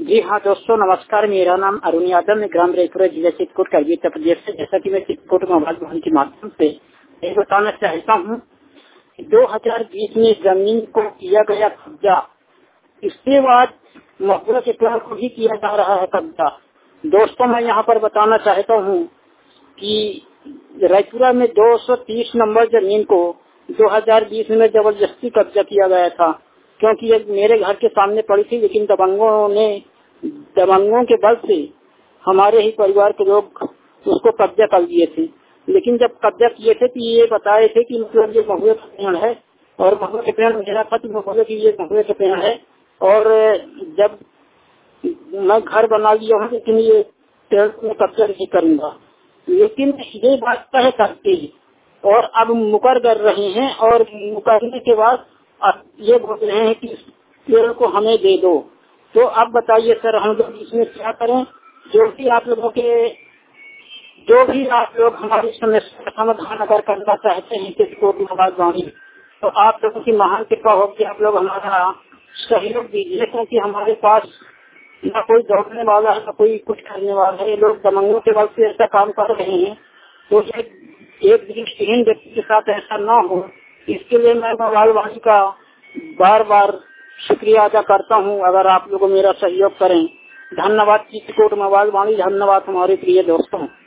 जी हाँ दोस्तों, नमस्कार। मेरा नाम अरुण यादव, मैं ग्राम रायपुरा जिला चित्रकूट करगिल उत्तर प्रदेश से। जैसा कि मैं चित्रकूट में आवाज वाहन के माध्यम से ये बताना चाहता हूँ कि 2020 में जमीन को किया गया कब्जा, इसके बाद महुआ के पेड़ को भी किया जा रहा है कब्जा। दोस्तों, मैं यहाँ पर बताना चाहता हूँ कि रायपुरा में 230 नंबर जमीन को 2020 में जबरदस्ती कब्जा किया गया था, क्योंकि ये मेरे घर के सामने पड़ी थी। लेकिन दबंगों के बल से हमारे ही परिवार के लोग उसको कब्जा कर लिए थे। लेकिन जब कब्जा किए थे तो ये बताए थे कि मतलब ये महुए का पेड़ है और महुए के पेड़ मेरा खत्म महुए की ये महुए का पेड़ है। और जब मैं घर बना लिया हूँ, लेकिन ये पेड़ में कब्जा नहीं करूंगा। लेकिन ये बात तय करके और अब मुकर कर रहे हैं, और मुकरने के बाद अब ये बोल रहे हैं कि पेड़ को हमें दे दो। तो अब बताइए सर, हम लोग इसमें क्या करें? जो भी आप लोग हमारी समस्या का समाधान अगर करना चाहते हैं चित्रकूट में आवाज वाणी, तो आप लोगों की महान कृपा होगी, आप लोग हमारा सहयोग दीजिए। क्योंकि हमारे पास न कोई दौड़ने वाला है, न कोई कुछ करने वाला है। ये लोग दबंगों के बल से ऐसा काम कर रहे हैं। तो एक दृष्टिहीन व्यक्ति के साथ ऐसा न हो, इसके लिए मैं आवाज वाणी का बार बार शुक्रिया अदा करता हूँ। अगर आप लोग मेरा सहयोग करें। धन्यवाद चित्रकूट में आवाज वाणी, धन्यवाद हमारे प्रिय दोस्तों।